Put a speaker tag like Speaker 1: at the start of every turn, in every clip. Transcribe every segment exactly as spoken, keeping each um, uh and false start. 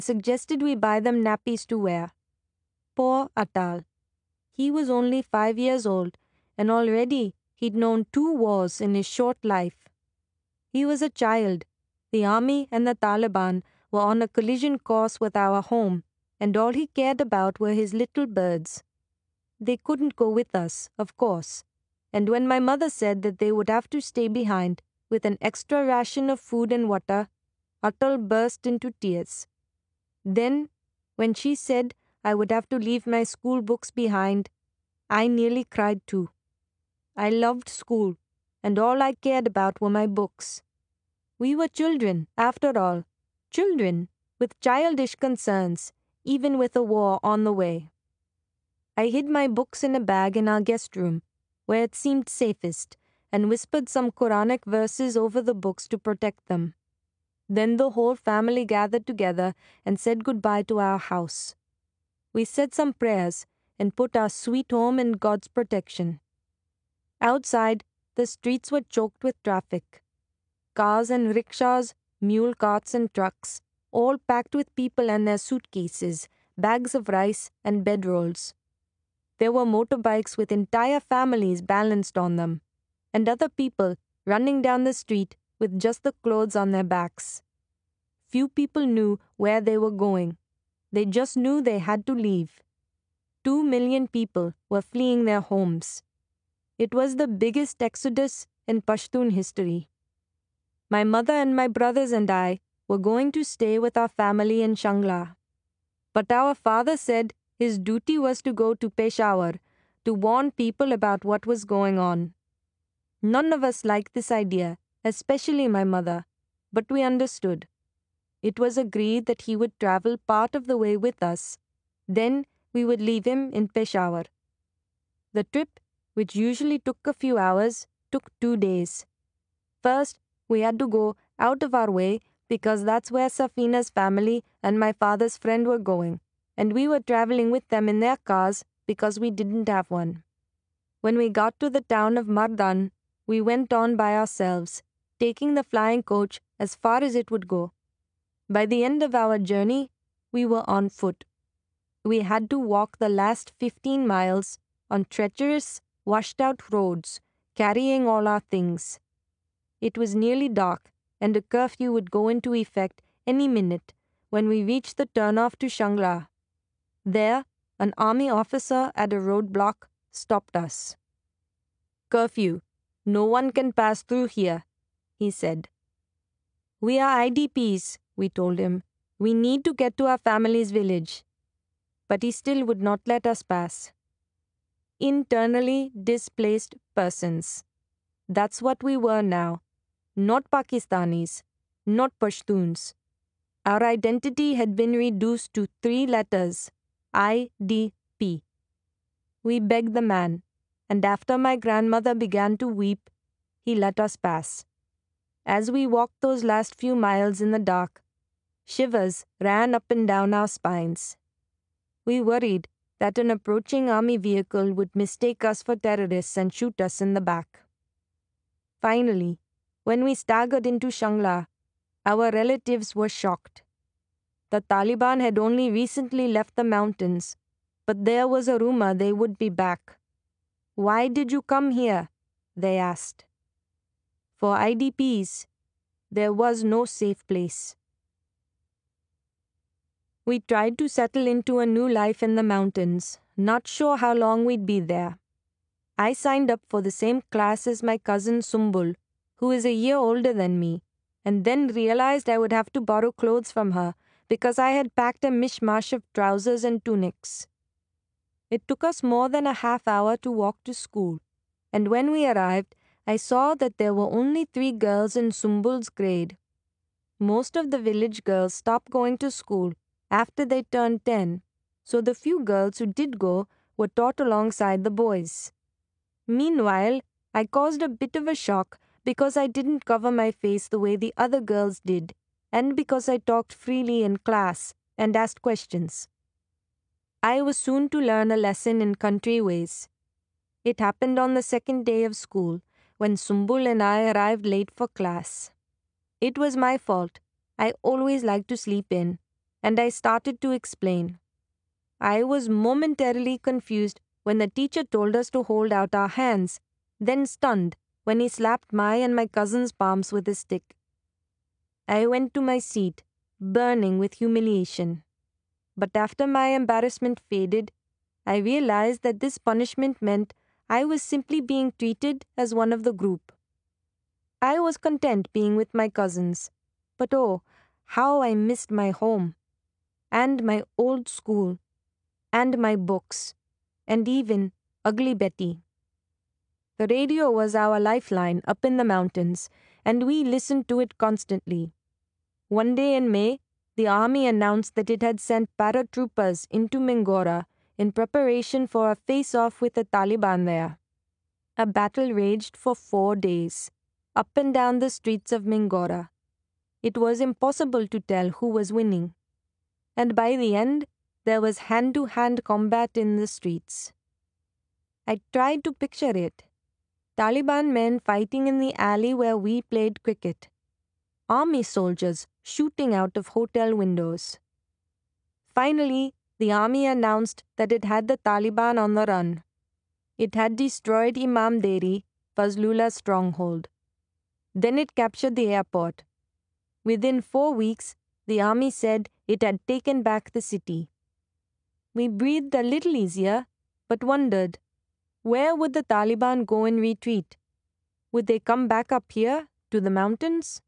Speaker 1: suggested we buy them nappies to wear. Poor Atal. He was only five years old, and already he'd known two wars in his short life. He was a child. The army and the Taliban were on a collision course with our home, and all he cared about were his little birds. They couldn't go with us, of course, and when my mother said that they would have to stay behind with an extra ration of food and water, Atal burst into tears. Then, when she said I would have to leave my school books behind, I nearly cried too. I loved school, and all I cared about were my books. We were children, after all, children with childish concerns, even with a war on the way. I hid my books in a bag in our guest room, where it seemed safest, and whispered some Quranic verses over the books to protect them. Then the whole family gathered together and said goodbye to our house. We said some prayers and put our sweet home in God's protection. Outside, the streets were choked with traffic. Cars and rickshaws, mule carts and trucks, all packed with people and their suitcases, bags of rice and bedrolls. There were motorbikes with entire families balanced on them, and other people running down the street with just the clothes on their backs. Few people knew where they were going. They just knew they had to leave. Two million people were fleeing their homes. It was the biggest exodus in Pashtun history. My mother and my brothers and I were going to stay with our family in Shangla. But our father said his duty was to go to Peshawar to warn people about what was going on. None of us liked this idea, especially my mother, but we understood. It was agreed that he would travel part of the way with us. Then we would leave him in Peshawar. The trip, which usually took a few hours, took two days. First, we had to go out of our way because that's where Safina's family and my father's friend were going, and we were traveling with them in their cars because we didn't have one. When we got to the town of Mardan, we went on by ourselves, taking the flying coach as far as it would go. By the end of our journey, we were on foot. We had to walk the last fifteen miles on treacherous, washed-out roads, carrying all our things. It was nearly dark, and a curfew would go into effect any minute when we reached the turnoff to Shangla. There, an army officer at a roadblock stopped us. "Curfew. No one can pass through here," he said. "We are I D Ps," we told him. "We need to get to our family's village." But he still would not let us pass. Internally displaced persons. That's what we were now. Not Pakistanis, not Pashtuns. Our identity had been reduced to three letters, I D P. We begged the man, and after my grandmother began to weep, he let us pass. As we walked those last few miles in the dark, shivers ran up and down our spines. We worried that an approaching army vehicle would mistake us for terrorists and shoot us in the back. Finally, when we staggered into Shangla, our relatives were shocked. The Taliban had only recently left the mountains, but there was a rumor they would be back. "Why did you come here?" they asked. For I D Ps, there was no safe place. We tried to settle into a new life in the mountains, not sure how long we'd be there. I signed up for the same class as my cousin Sumbul, who is a year older than me, and then realized I would have to borrow clothes from her because I had packed a mishmash of trousers and tunics. It took us more than a half hour to walk to school, and when we arrived, I saw that there were only three girls in Sumbul's grade. Most of the village girls stopped going to school after they turned ten, so the few girls who did go were taught alongside the boys. Meanwhile, I caused a bit of a shock because I didn't cover my face the way the other girls did, and because I talked freely in class and asked questions. I was soon to learn a lesson in country ways. It happened on the second day of school, when Sumbul and I arrived late for class. It was my fault. I always liked to sleep in. and I started to explain. I was momentarily confused when the teacher told us to hold out our hands, then stunned when he slapped my and my cousin's palms with his stick. I went to my seat, burning with humiliation. But after my embarrassment faded, I realized that this punishment meant I was simply being treated as one of the group. I was content being with my cousins, but oh, how I missed my home, and my old school, and my books, and even Ugly Betty. The radio was our lifeline up in the mountains, and we listened to it constantly. One day in May, the army announced that it had sent paratroopers into Mingora in preparation for a face-off with the Taliban there. A battle raged for four days, up and down the streets of Mingora. It was impossible to tell who was winning. And by the end, there was hand-to-hand combat in the streets. I tried to picture it. Taliban men fighting in the alley where we played cricket. Army soldiers shooting out of hotel windows. Finally, the army announced that it had the Taliban on the run. It had destroyed Imam Deri, Fazlullah's stronghold. Then it captured the airport. Within four weeks, the army said it had taken back the city. We breathed a little easier, but wondered, where would the Taliban go in retreat? Would they come back up here, to the mountains?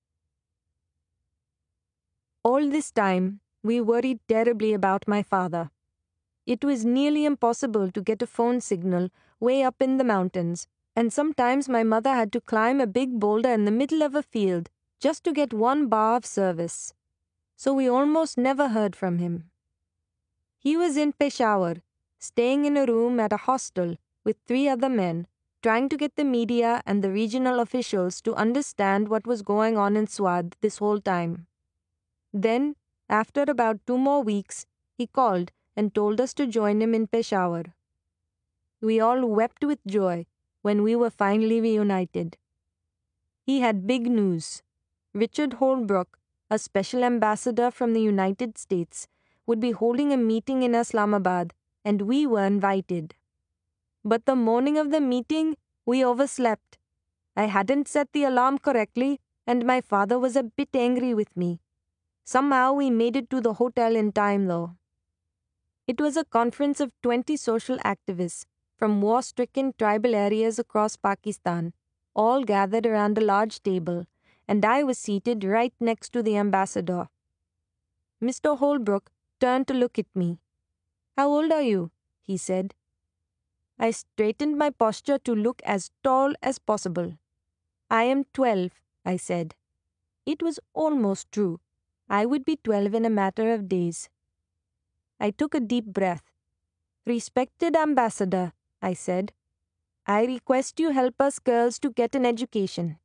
Speaker 1: All this time, we worried terribly about my father. It was nearly impossible to get a phone signal way up in the mountains, and sometimes my mother had to climb a big boulder in the middle of a field just to get one bar of service. So we almost never heard from him. He was in Peshawar, staying in a room at a hostel with three other men, trying to get the media and the regional officials to understand what was going on in Swat this whole time. Then, after about two more weeks, he called and told us to join him in Peshawar. We all wept with joy when we were finally reunited. He had big news. Richard Holbrooke, a special ambassador from the United States, would be holding a meeting in Islamabad, and we were invited. But the morning of the meeting, we overslept. I hadn't set the alarm correctly, and my father was a bit angry with me. Somehow we made it to the hotel in time, though. It was a conference of twenty social activists from war-stricken tribal areas across Pakistan, all gathered around a large table, and I was seated right next to the ambassador. Mister Holbrooke turned to look at me. "How old are you?" he said. I straightened my posture to look as tall as possible. "I am twelve," I said. It was almost true. I would be twelve in a matter of days. I took a deep breath. "Respected ambassador," I said, "I request you help us girls to get an education."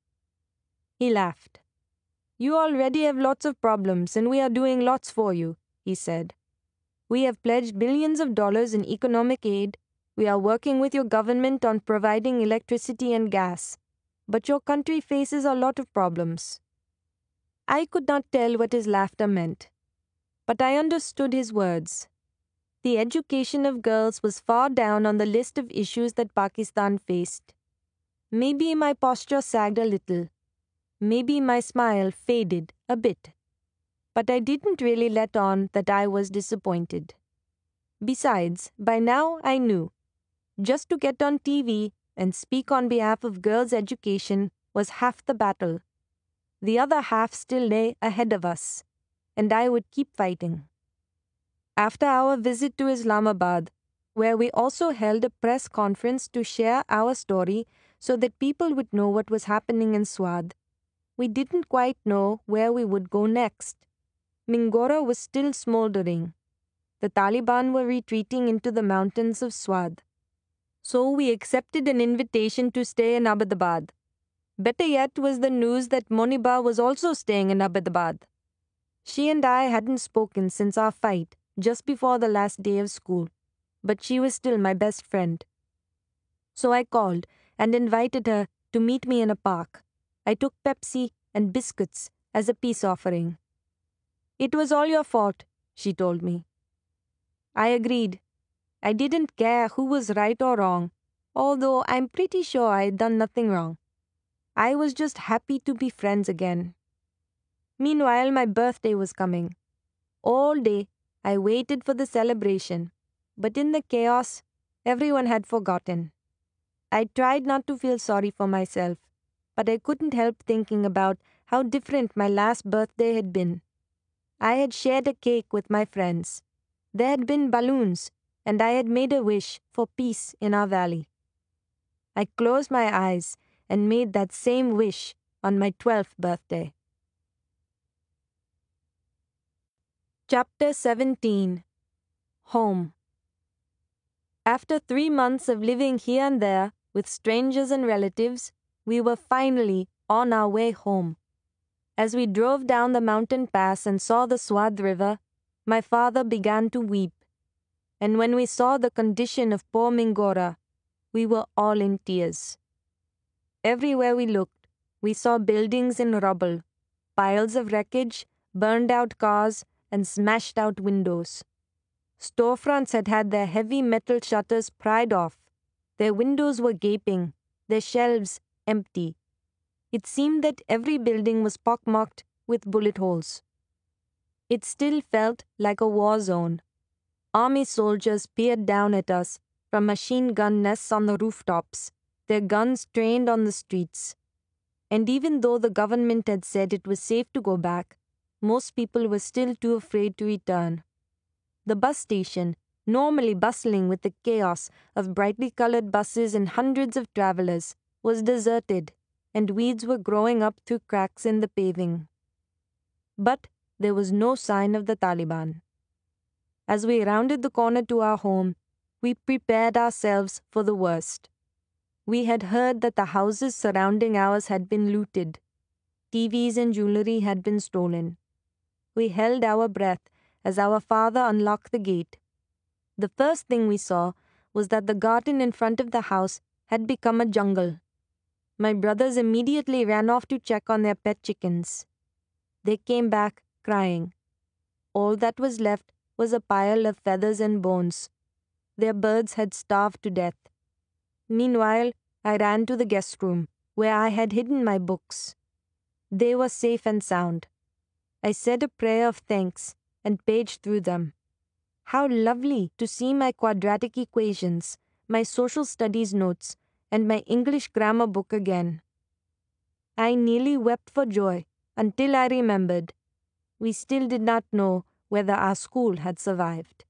Speaker 1: He laughed. "You already have lots of problems, and we are doing lots for you," he said. "We have pledged billions of dollars in economic aid. We are working with your government on providing electricity and gas. But your country faces a lot of problems." I could not tell what his laughter meant, but I understood his words. The education of girls was far down on the list of issues that Pakistan faced. Maybe my posture sagged a little. Maybe my smile faded a bit. But I didn't really let on that I was disappointed. Besides, by now I knew. Just to get on T V and speak on behalf of girls' education was half the battle. The other half still lay ahead of us, and I would keep fighting. After our visit to Islamabad, where we also held a press conference to share our story so that people would know what was happening in Swat, we didn't quite know where we would go next. Mingora was still smoldering. The Taliban were retreating into the mountains of Swat. So we accepted an invitation to stay in Abbottabad. Better yet was the news that Moniba was also staying in Abbottabad. She and I hadn't spoken since our fight, just before the last day of school, but she was still my best friend. So I called and invited her to meet me in a park. I took Pepsi and biscuits as a peace offering. "It was all your fault," she told me. I agreed. I didn't care who was right or wrong, although I'm pretty sure I had done nothing wrong. I was just happy to be friends again. Meanwhile, my birthday was coming. All day, I waited for the celebration, but in the chaos, everyone had forgotten. I tried not to feel sorry for myself, but I couldn't help thinking about how different my last birthday had been. I had shared a cake with my friends. There had been balloons, and I had made a wish for peace in our valley. I closed my eyes and made that same wish on my twelfth birthday. Chapter seventeen. Home. After three months of living here and there with strangers and relatives, we were finally on our way home. As we drove down the mountain pass and saw the Swad River, my father began to weep. And when we saw the condition of poor Mingora, we were all in tears. Everywhere we looked, we saw buildings in rubble, piles of wreckage, burned-out cars, and smashed-out windows. Storefronts had had their heavy metal shutters pried off. Their windows were gaping, their shelves empty. It seemed that every building was pockmarked with bullet holes. It still felt like a war zone. Army soldiers peered down at us from machine gun nests on the rooftops, their guns trained on the streets. And even though the government had said it was safe to go back, most people were still too afraid to return. The bus station, normally bustling with the chaos of brightly colored buses and hundreds of travelers, was deserted, and weeds were growing up through cracks in the paving. But there was no sign of the Taliban. As we rounded the corner to our home, we prepared ourselves for the worst. We had heard that the houses surrounding ours had been looted. T Vs and jewelry had been stolen. We held our breath as our father unlocked the gate. The first thing we saw was that the garden in front of the house had become a jungle. My brothers immediately ran off to check on their pet chickens. They came back crying. All that was left was a pile of feathers and bones. Their birds had starved to death. Meanwhile, I ran to the guest room, where I had hidden my books. They were safe and sound. I said a prayer of thanks and paged through them. How lovely to see my quadratic equations, my social studies notes, and my English grammar book again. I nearly wept for joy until I remembered. We still did not know whether our school had survived.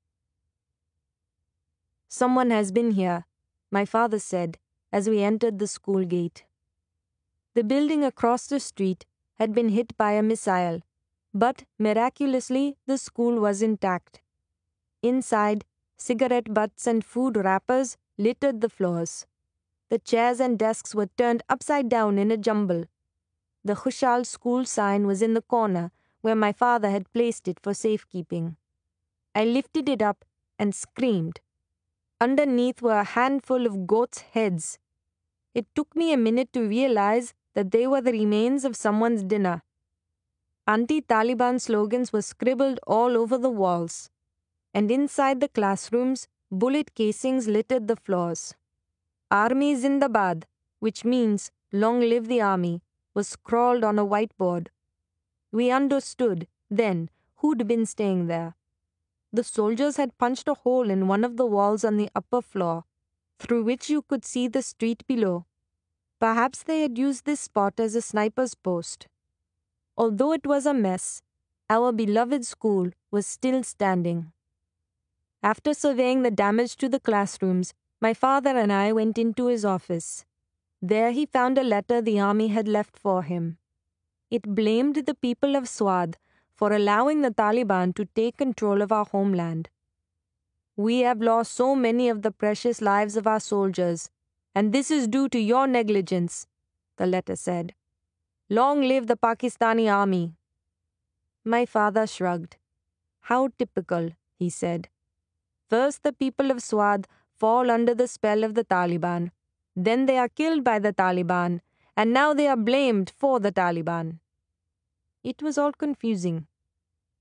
Speaker 1: Someone has been here, my father said as we entered the school gate. The building across the street had been hit by a missile, but miraculously the school was intact. Inside, cigarette butts and food wrappers littered the floors. The chairs and desks were turned upside down in a jumble. The Khushal school sign was in the corner where my father had placed it for safekeeping. I lifted it up and screamed. Underneath were a handful of goats' heads. It took me a minute to realize that they were the remains of someone's dinner. Anti-Taliban slogans were scribbled all over the walls, and inside the classrooms, bullet casings littered the floors. Army Zindabad, which means long live the army, was scrawled on a whiteboard. We understood, then, who'd been staying there. The soldiers had punched a hole in one of the walls on the upper floor, through which you could see the street below. Perhaps they had used this spot as a sniper's post. Although it was a mess, our beloved school was still standing. After surveying the damage to the classrooms, my father and I went into his office. There he found a letter the army had left for him. It blamed the people of Swad for allowing the Taliban to take control of our homeland. We have lost so many of the precious lives of our soldiers, and this is due to your negligence, the letter said. Long live the Pakistani army. My father shrugged. How typical, he said. First the people of Swad fall under the spell of the Taliban. Then they are killed by the Taliban, and now they are blamed for the Taliban. It was all confusing.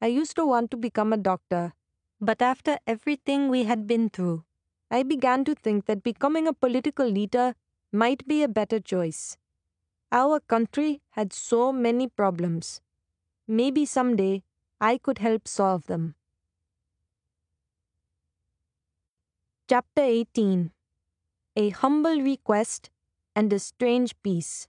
Speaker 1: I used to want to become a doctor, but after everything we had been through, I began to think that becoming a political leader might be a better choice. Our country had so many problems. Maybe someday I could help solve them. Chapter eighteen. A Humble Request and a Strange Peace.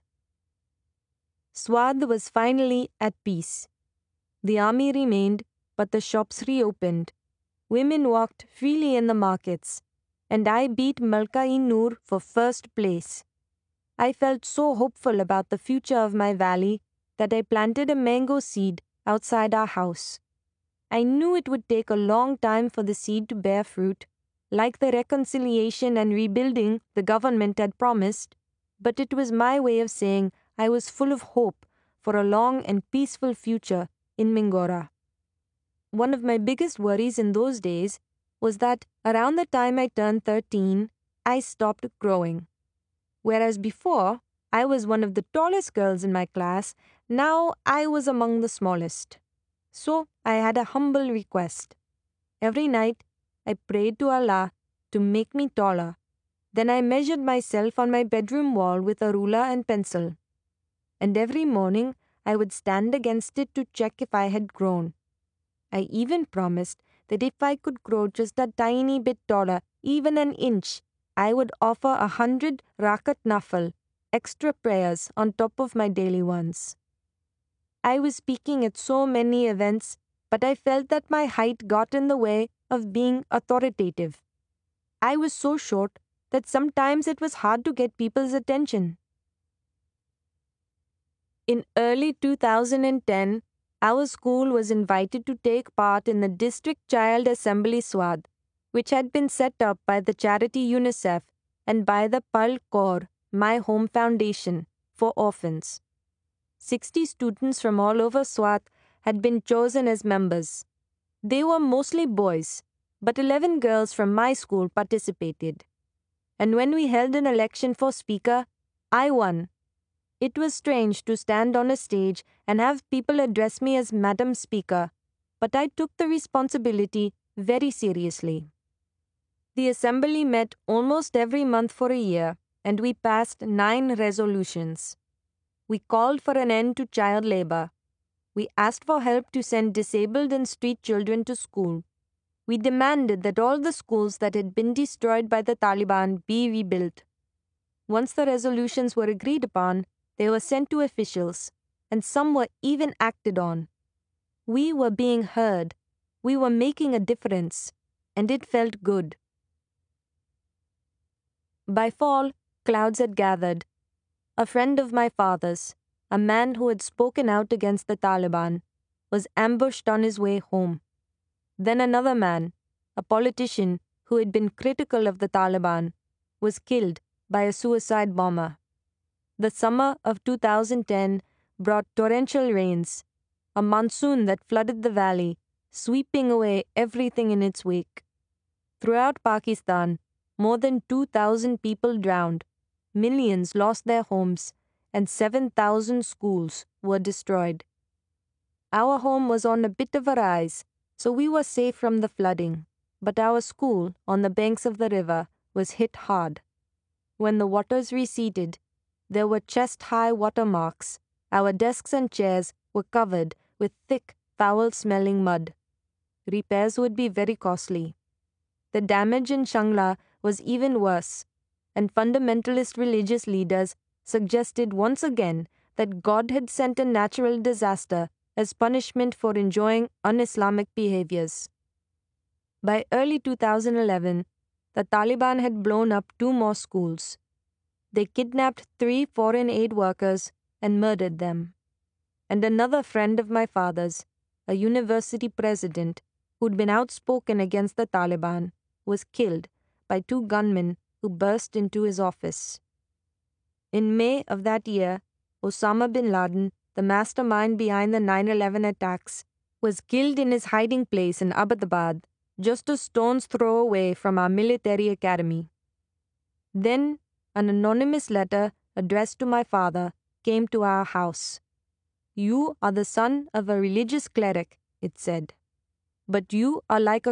Speaker 1: Swat was finally at peace. The army remained, but the shops reopened. Women walked freely in the markets, and I beat Malka-i-Noor for first place. I felt so hopeful about the future of my valley that I planted a mango seed outside our house. I knew it would take a long time for the seed to bear fruit, like the reconciliation and rebuilding the government had promised, but it was my way of saying I was full of hope for a long and peaceful future in Mingora. One of my biggest worries in those days was that around the time I turned thirteen, I stopped growing. Whereas before, I was one of the tallest girls in my class, now I was among the smallest. So I had a humble request. Every night, I prayed to Allah to make me taller. Then I measured myself on my bedroom wall with a ruler and pencil. And every morning, I would stand against it to check if I had grown. I even promised that if I could grow just a tiny bit taller, even an inch, I would offer a hundred rakat nafal, extra prayers on top of my daily ones. I was speaking at so many events, but I felt that my height got in the way of being authoritative. I was so short that sometimes it was hard to get people's attention. In early two thousand ten, our school was invited to take part in the District Child Assembly Swat, which had been set up by the charity UNICEF and by the Pal Kaur, My Home Foundation, for orphans. Sixty students from all over Swat had been chosen as members. They were mostly boys, but eleven girls from my school participated. And when we held an election for speaker, I won. It was strange to stand on a stage and have people address me as Madam Speaker, but I took the responsibility very seriously. The assembly met almost every month for a year, and we passed nine resolutions. We called for an end to child labor. We asked for help to send disabled and street children to school. We demanded that all the schools that had been destroyed by the Taliban be rebuilt. Once the resolutions were agreed upon, they were sent to officials, and some were even acted on. We were being heard. We were making a difference, and it felt good. By fall, clouds had gathered. A friend of my father's, a man who had spoken out against the Taliban, was ambushed on his way home. Then another man, a politician who had been critical of the Taliban, was killed by a suicide bomber. The summer of two thousand ten brought torrential rains, a monsoon that flooded the valley, sweeping away everything in its wake. Throughout Pakistan, more than two thousand people drowned, millions lost their homes, and seven thousand schools were destroyed. Our home was on a bit of a rise, so we were safe from the flooding, but our school, on the banks of the river, was hit hard. When the waters receded, there were chest-high watermarks. Our desks and chairs were covered with thick, foul-smelling mud. Repairs would be very costly. The damage in Shangla was even worse, and fundamentalist religious leaders suggested once again that God had sent a natural disaster as punishment for enjoying un-Islamic behaviors. By early two thousand eleven, the Taliban had blown up two more schools. They kidnapped three foreign aid workers and murdered them. And another friend of my father's, a university president who'd been outspoken against the Taliban, was killed by two gunmen who burst into his office. In May of that year, Osama bin Laden, the mastermind behind the nine eleven attacks, was killed in his hiding place in Abbottabad, just a stone's throw away from our military academy. Then, an anonymous letter addressed to my father came to our house. You are the son of a religious cleric it said. But you are like a